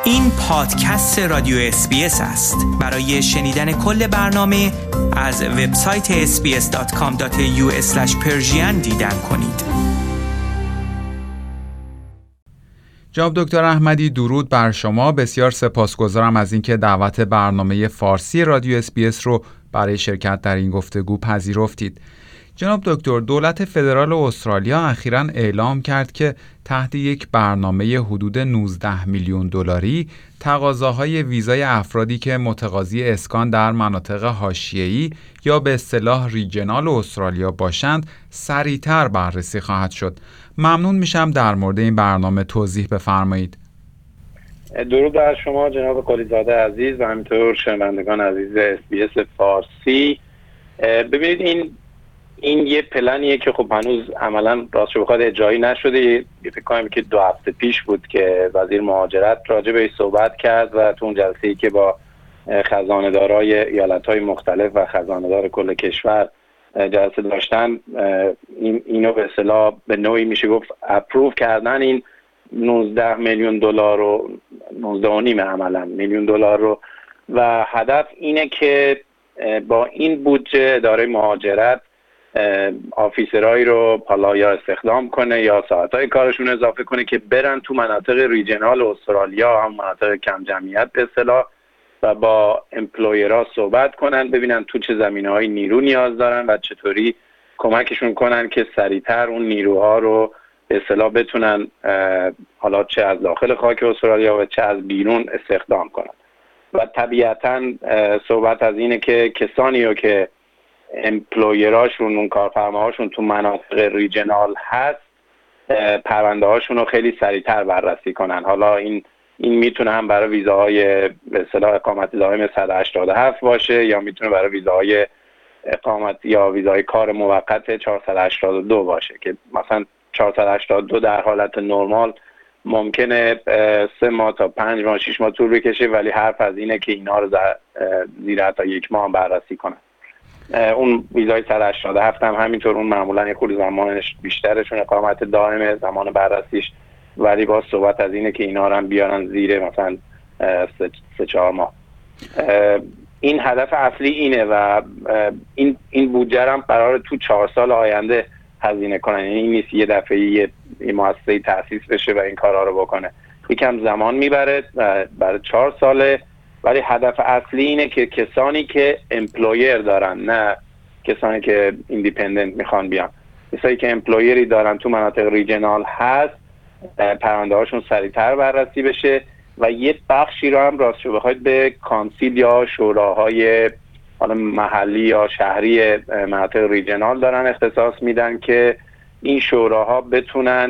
این پادکست رادیو SBS است. برای شنیدن کل برنامه از وبسایت sbs.com.au/persian دیدن کنید. جناب دکتر احمدی، درود بر شما. بسیار سپاسگزارم از اینکه دعوت برنامه فارسی رادیو SBS رو برای شرکت در این گفتگو پذیرفتید. جناب دکتر، دولت فدرال استرالیا اخیراً اعلام کرد که تحت یک برنامه حدود 19 میلیون دلاری تقاضاهای ویزای افرادی که متقاضی اسکان در مناطق حاشیه‌ای یا به اصطلاح ریجنال استرالیا باشند سریعتر بررسی خواهد شد. ممنون میشم در مورد این برنامه توضیح بفرمایید. درود بر شما جناب قلیزاده عزیز و همینطور شنوندگان عزیز SBS فارسی. ببینید این یه پلنیه که خب هنوز عملاً راستش بخواد اجرایی نشده. فکر کنم که 2 هفته پیش بود که وزیر مهاجرت راجع بهش صحبت کرد و تو اون جلسه‌ای که با خزانه‌دارای ایالت‌های مختلف و خزانه‌دار کل کشور جلسه داشتن، اینو به اصطلاح به نوعی میشه گفت اپروو کردن این 19 میلیون دلار رو، 19.5 عملاً میلیون دلار رو، و هدف اینه که با این بودجه اداره مهاجرت آفیسرایی رو حالا یا استخدام کنه یا ساعتهای کارشون اضافه کنه که برن تو مناطق ریجنال استرالیا، هم مناطق کم جمعیت به اصطلاح، و با امپلویرها صحبت کنن، ببینن تو چه زمینه‌های نیرو نیاز دارن و چطوری کمکشون کنن که سریعتر اون نیروها رو به اصطلاح بتونن حالا چه از داخل خاک استرالیا و چه از بیرون استخدام کنن. و طبیعتاً صحبت از اینه که کسانی رو که امپلویراشون، اون کارفرماهاشون تو مناطق ریجنال هست، پرونده هاشون رو خیلی سریعتر بررسی کنن. حالا این میتونه هم برای ویزاهای به اصطلاح اقامت دائم 187 باشه، یا میتونه برای ویزاهای اقامت یا ویزای کار موقت 482 باشه که مثلا 482 در حالت نرمال ممکنه 3 ماه تا 5 ماه 6 ماه طول بکشه، ولی حرف از اینه که اینا رو زیر حتی 1 ماه بررسی کنن. اون ویزای 187 هم همینطور، اون معمولا یه خورده زمانش بیشترشون اقامت دائمه زمان بررسیش، ولی باز صحبت از اینه که اینا رو هم بیارن زیر مثلا 3-4 ماه. این هدف اصلی اینه و این بودجه هم قراره تو 4 سال آینده هزینه کنن. یعنی این نیست یه دفعه یه مؤسسه تأسیس بشه و این کارا رو بکنه. یکم زمان میبره، برای 4 ساله، ولی هدف اصلی اینه که کسانی که امپلویر دارن، نه کسانی که ایندیپندنت میخوان بیان، کسانی که امپلویری دارن تو مناطق ریجنال هست، پرونده هاشون سریعتر بررسی بشه و یه بخشی رو هم راستش بخواید به کانسیل یا شوراهای حالا محلی یا شهری مناطق ریجنال دارن اختصاص میدن که این شوراها بتونن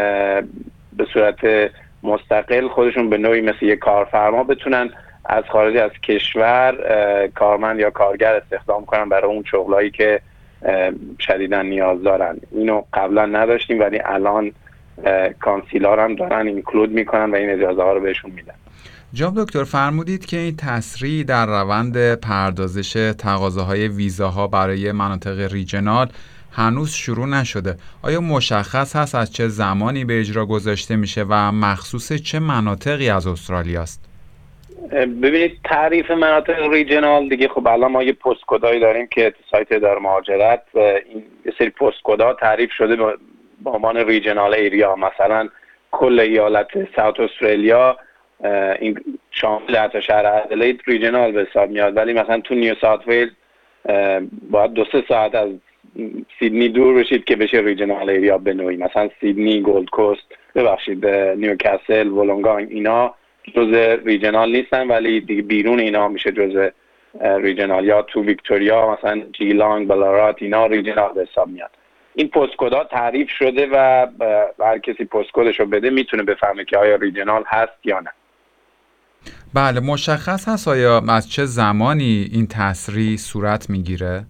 به صورت مستقل خودشون به نوعی مثل یک کارفرما بتونن از خارج از کشور کارمند یا کارگر استخدام کنن برای اون شغلایی که شدیداً نیاز دارن. اینو قبلا نداشتیم ولی الان کانسیلار هم دارن اینکلود میکنن و این اجازه ها رو بهشون میدن. جناب دکتر، فرمودید که این تسریع در روند پردازش تقاضاهای ویزاها برای مناطق ریجنال هنوز شروع نشده. آیا مشخص هست از چه زمانی به اجرا گذاشته میشه و مخصوص چه مناطقی از استرالیا است؟ ببینید تعریف مناطق ریجنال دیگه، خب الان ما یه پست کدایی داریم که تو سایت اداره مهاجرت این یه سری پست کدا تعریف شده به عنوان ریجنال ایریا. مثلا کل ایالت ساوت استرالیا این شامل حتی شهر ادلید ریجنال به حساب میاد، ولی مثلا تو نیو ساوت ویلز باید 2-3 ساعت از سیدنی دور بشید که بشه ریجنال ایریا به نوعی. مثلا سیدنی، گولد کوست، نیوکاسل، وولونگانگ، اینا جز ریجنال نیستن ولی دیگه بیرون اینا میشه جز ریجنال. یا تو ویکتوریا مثلا جیلانگ، بلارات، اینا ریجنال به حساب میاد. این پست کدها تعریف شده و هر کسی پست کدش رو بده میتونه بفهمه که آیا ریجنال هست یا نه. بله، مشخص هست آیا از چه زمانی این تسریع صورت میگیره؟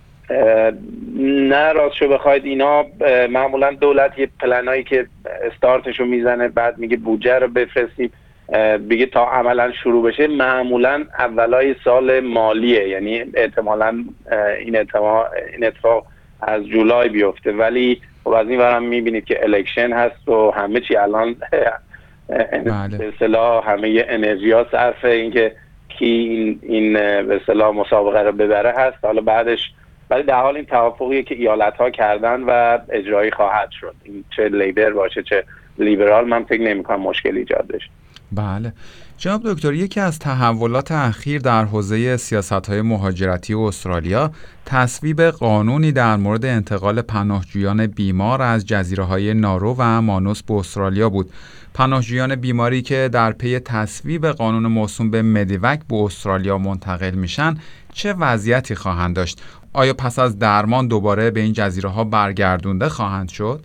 نه راستشو بخواید اینا معمولا دولت یه پلنایی که استارتشو میزنه، بعد میگه بودجه رو بفرستیم، بگه تا عملا شروع بشه معمولا اولای سال مالیه. یعنی احتمالا این اتفاق از جولای بیفته، ولی خب از این ورم میبینید که الکشن هست و همه چی الان به اصطلاح همه انرژی ها صرف اینکه کی این به اصطلاح مسابقه رو ببره هست. حالا بعدش ولی در حال این توافقیه که ایالت ها کردن و اجرایی خواهد شد. این چه لیبر باشه چه لیبرال، من فکر نمی‌کنم مشکلی ایجاد بشه. بله جناب دکتر، یکی از تحولات اخیر در حوزه سیاست‌های مهاجرتی استرالیا تصویب قانونی در مورد انتقال پناهجویان بیمار از جزیره‌های نارو و مانوس به استرالیا بود. پناهجویان بیماری که در پی تصویب قانون موسوم به مدیوک به استرالیا منتقل میشن چه وضعیتی خواهند داشت؟ آیا پس از درمان دوباره به این جزیره‌ها برگردونده خواهند شد؟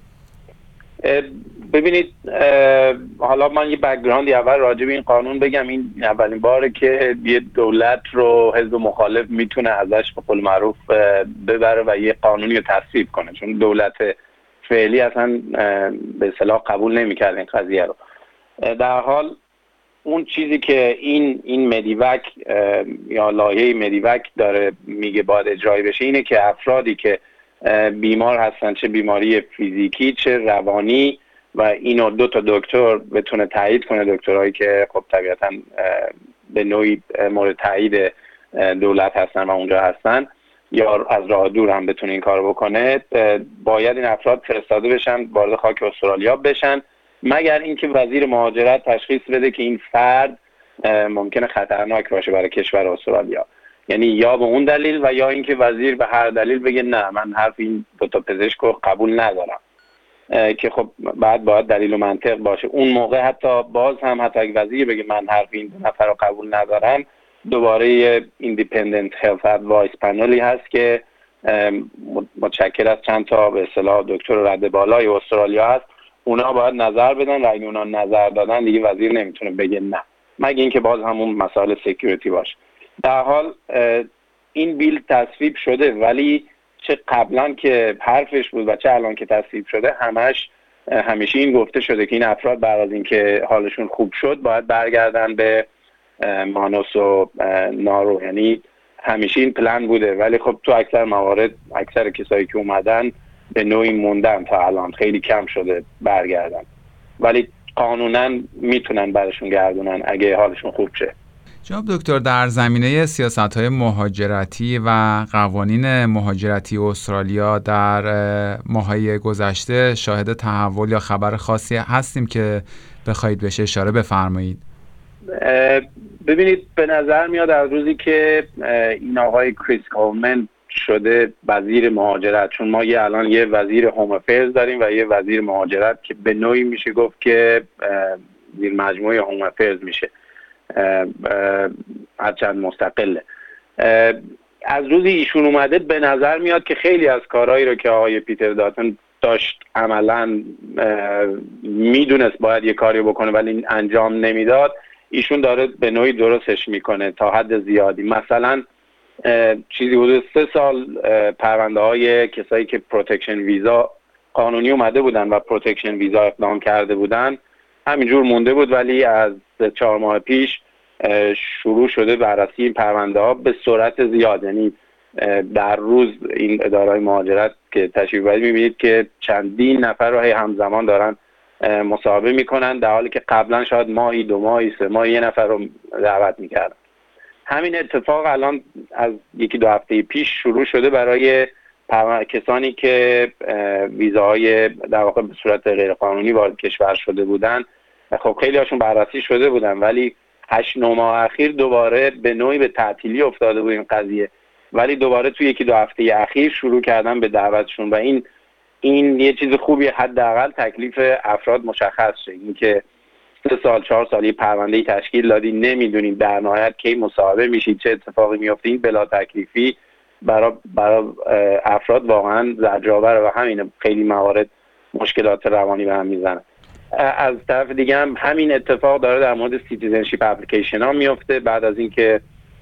ببینید، حالا من یه بک‌گراندی اول راجع به این قانون بگم. این اولین باره که یه دولت رو حزب مخالف میتونه ازش به قول معروف ببره و یه قانونی رو تصویب کنه، چون دولت فعلی اصلا به اصطلاح قبول نمی‌کرد این قضیه رو. در حال اون چیزی که این مدیوک یا لایحه مدیوک داره میگه باید اجرایی بشه اینه که افرادی که بیمار هستن، چه بیماری فیزیکی چه روانی، و اینو 2 تا دکتر بتونه تایید کنه، دکترایی که خب طبیعتا به نوعی مورد تایید دولت هستن و اونجا هستن، یا از راه دور هم بتونه این کارو بکنه، باید این افراد فرستاده بشن، وارد خاک استرالیا بشن، مگر اینکه وزیر مهاجرت تشخیص بده که این فرد ممکنه خطرناک باشه برای کشور استرالیا. یعنی یا به اون دلیل و یا اینکه وزیر به هر دلیل بگه نه، من حرف این 2 تا پزشک رو قبول ندارم، که خب باید دلیل و منطق باشه. اون موقع حتی اگه وزیر بگه من حرف این 2 نفر رو قبول ندارم، دوباره ایندیپندنت هلت ادوایس پنلی هست که متشکل از چند تا به اصطلاح دکتر رد بالای استرالیا هست. اونا باید نظر بدن و اگه اونا نظر دادن دیگه وزیر نمیتونه بگه نه، مگه اینکه باز همون مسائل سکیوریتی باشه. در حال این بیل تصویب شده، ولی چه قبلا که حرفش بود و چه الان که تصویب شده همیشه این گفته شده که این افراد بعد از اینکه حالشون خوب شد باید برگردن به مانوس و نارو. یعنی همیشه این پلن بوده، ولی خب تو اکثر موارد اکثر کسایی که اومدن به نوعی موندن، تا الان خیلی کم شده برگردن، ولی قانونا میتونن برشون گردونن اگه حالشون خوب شه. جناب دکتر، در زمینه سیاست‌های مهاجرتی و قوانین مهاجرتی استرالیا در ماه‌های گذشته شاهد تحول یا خبر خاصی هستیم که بخواید بهش اشاره بفرمایید؟ ببینید، به نظر میاد از روزی که این آقای کریس کولمن شده وزیر مهاجرت، چون ما الان یه وزیر هوم افیرز داریم و یه وزیر مهاجرت که به نوعی میشه گفت که زیر مجموعه هوم افیرز میشه، هرچند مستقله. از روزی ایشون اومده به نظر میاد که خیلی از کارهایی رو که آقای پیتر داتن داشت عملاً میدونست باید یه کاری بکنه ولی انجام نمیداد، ایشون داره به نوعی درستش میکنه تا حد زیادی. مثلا چیزی حدود 3 سال پرونده های کسایی که پروتکشن ویزا قانونی اومده بودن و پروتکشن ویزا اقدام کرده بودن همینجور مونده بود، ولی از 4 ماه پیش شروع شده بررسی این پرونده ها به سرعت زیاد. یعنی در روز این اداره‌های مهاجرت که تشریف بردید می‌بینید که چندین نفر رو همزمان دارن مصاحبه میکنن، در حالی که قبلا شاید ماهی 2 ماهی 3 ماهی یه نفر رو دعوت میکردن. همین اتفاق الان از 1-2 هفته پیش شروع شده برای کسانی که ویزاهای در واقع به صورت غیرقانونی وارد کشور شده بودن. خب خیلی هاشون بررسی شده بودن، ولی 8-9 ماه اخیر دوباره به نوعی به تعطیلی افتاده بود این قضیه، ولی دوباره توی 1-2 هفته اخیر شروع کردن به دعوتشون و این یه چیز خوبیه. حداقل تکلیف افراد مشخص شه. اینکه 3 سال 4 سال یه پرونده‌ای تشکیل دادی، نمیدونید در نهایت کی مصاحبه میشید، چه اتفاقی میفته، این بلا تکلیفی برای افراد واقعا زجرآوره و همین خیلی موارد مشکلات روانی به هم میزنه. از طرف دیگه هم همین اتفاق داره در مورد سیتیزنشیپ اپلیکیشن ها میفته. بعد از اینکه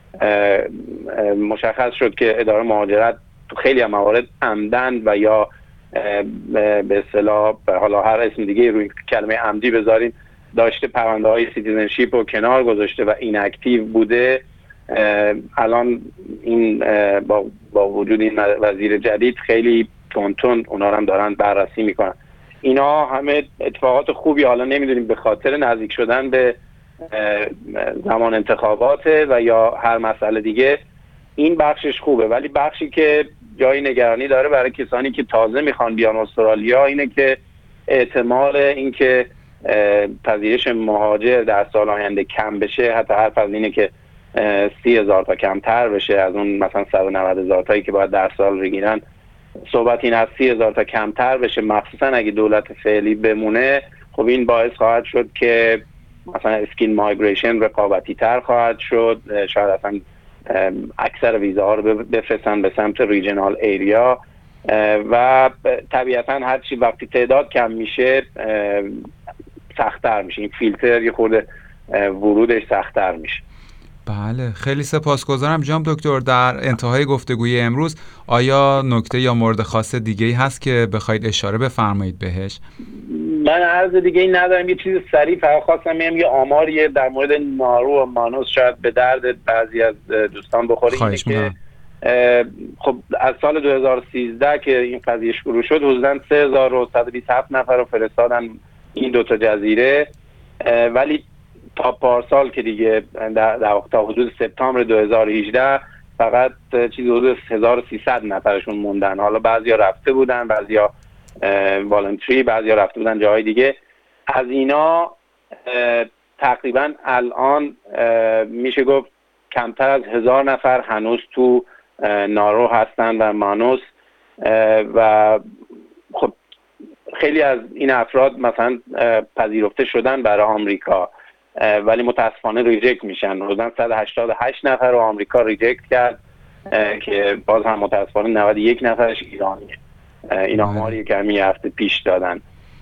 مشخص شد که اداره مهاجرت تو خیلی از موارد عمدن و یا به اصطلاح حالا هر اسم دیگه روی کلمه عمدی بذاریم داشته پرونده های سیتیزنشیپ رو کنار گذاشته و این اکتیو بوده، الان این با وجود این وزیر جدید خیلی تون اونا هم دارن بررسی میکنن. اینا همه اتفاقات خوبی، حالا نمیدونیم به خاطر نزدیک شدن به زمان انتخاباته و یا هر مسئله دیگه، این بخشش خوبه. ولی بخشی که جای نگرانی داره برای کسانی که تازه میخوان بیان استرالیا اینه که احتمال اینکه پذیرش مهاجر در سال آینده کم بشه، حتی حرف از اینه که 30,000 تا کمتر بشه از اون مثلا 190,000 تایی که باید در سال بگیرن. صحبت این از 30,000 تا کمتر بشه، مخصوصا اگه دولت فعلی بمونه. خب این باعث خواهد شد که مثلا اسکین مایگریشن رقابتی تر خواهد شد، شاید اصلا اکثر ویزاها رو بفرستن به سمت ریجنال ایریا و طبیعتا هرچی وقتی تعداد کم میشه سخت‌تر میشه، این فیلتر یه خورده ورودش سخت‌تر میشه. بله، خیلی سپاسگزارم جناب دکتر. در انتهای گفتگوی امروز آیا نکته یا مورد خاص دیگه‌ای هست که بخواید اشاره بفرمایید بهش؟ من عرض دیگه این ندارم. یه چیز سریع فقط خواستم بگم، یه آماریه در مورد نارو و مانوس شاید به درد بعضی از دوستان بخوره. اینه که خب از سال 2013 که این قضیه شروع شد حدوداً 3127 نفر رو فرستادن این دوتا جزیره، ولی تا پارسال که دیگه تا حدود سپتامبر 2018 فقط چیزی حدود 1300 نفرشون موندن. حالا بعضیا رفته بودن، بعضیا والنتری، بعضیا رفته بودن جاهای دیگه. از اینا تقریبا الان میشه گفت کمتر از 1000 نفر هنوز تو نارو هستن و مانوس و خب خیلی از این افراد مثلا پذیرفته شدن برای آمریکا ولی متاسفانه ریجکت میشن. حدوداً 188 نفر رو آمریکا ریجکت کرد که باز هم متاسفانه 91 نفرش ایرانیه. این آماری که همین هفته پیش دادن.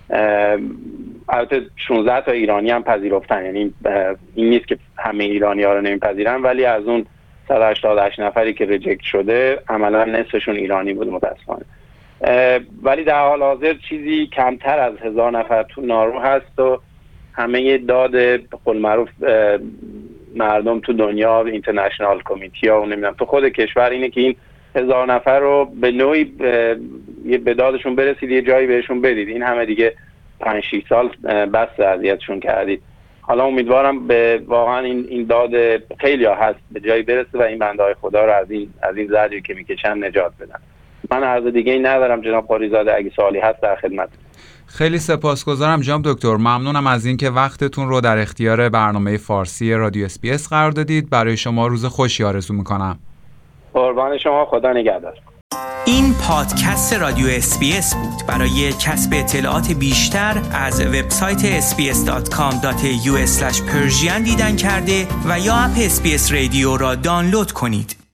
البته 16 تا ایرانی هم پذیرفتن، یعنی این نیست که همه ایرانی ها رو نمیپذیرن، ولی از اون 188 نفری که ریجکت شده عملا نصفشون ایرانی بود متاسفانه. ولی در حال حاضر چیزی کمتر از 1000 نفر تو نارو هست و همه داد به قول معروف مردم تو دنیا، اینترنشنال کمیتی ها و نمیدونم تو خود کشور اینه که این 1000 نفر رو به نوعی به دادشون برسید، یه جایی بهشون بدید. این همه دیگه 5-6 سال بس اذیتشون کردید. حالا امیدوارم به واقعا این داد خیلی ها هست به جایی برسه و این بنده‌های خدا رو از این زجری که میکشن نجات بدن. من عرض دیگه ای ندارم جناب قاریزاده، اگه سوالی هست در خدمت. خیلی سپاسگزارم جناب دکتر. ممنونم از اینکه وقتتون رو در اختیار برنامه فارسی رادیو SBS قرار دادید. برای شما روز خوشی آرزو میکنم. قربان شما، خدا نگهدار. این پادکست رادیو SBS بود. برای کسب اطلاعات بیشتر از وبسایت sbs.com.au/persian دیدن کرده و یا اپ SBS رادیو را دانلود کنید.